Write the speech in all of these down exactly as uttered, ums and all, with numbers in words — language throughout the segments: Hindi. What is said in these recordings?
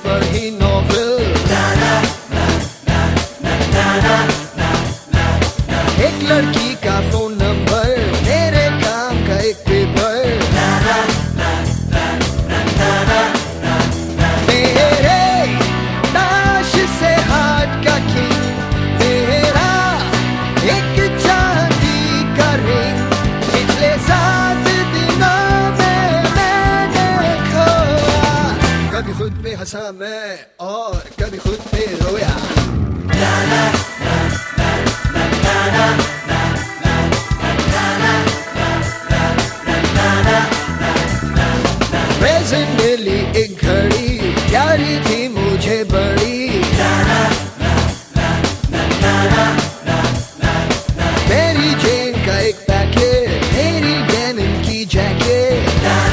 पढ़ी नॉवेल, एक लड़की का फोन नंबर, मेरे काम का एक पेपर, मेरे नाश से हाथ का किंग, मेरा एक चांदी का रिंग, पिछले सात दिनों में मैंने खोया, कभी खुद पे हंसा मैं और कभी खुद पे रोया। प्रेजेंट मिली एक घड़ी, प्यारी थी मुझे बड़ी, मेरी जेन का एक पैकेट, मेरी डेनिम की जैकेट,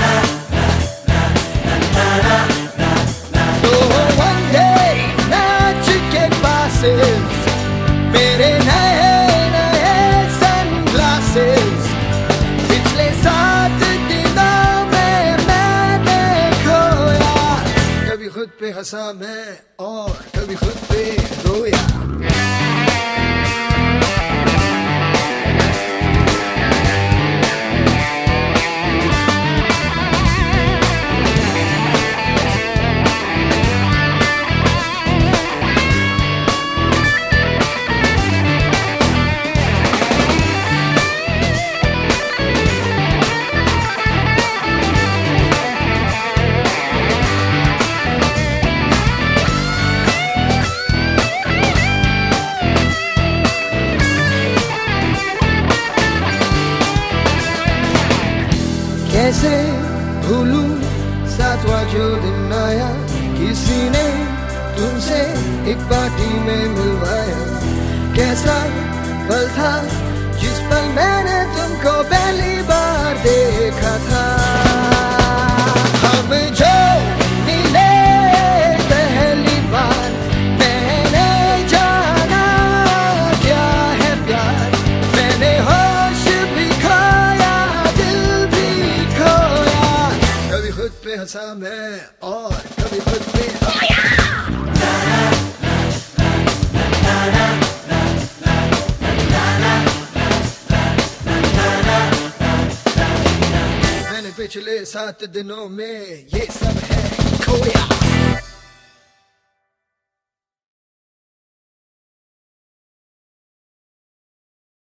तो वन डे मैच के पासेस, मेरे नए नए सनग्लासेस, पिछले सात दिनों में मैंने खोया, कभी खुद पे हंसा मैं और कभी खुद पे रोया। कैसे भूलूं सातवां जो दिन आया, किसी ने तुमसे एक पार्टी में मिलवाया, कैसा पल था जिस पल मैंने तुमको पहली बार देखा था, हम जो मिले पहली बार, मैंने जाना क्या है प्यार, मैंने होश भी खोया, दिल भी खोया, कभी खुद पे हंसा मैं और कभी खुद पे रोया। मैंने पिछले सात दिनों में ये सब है खोया।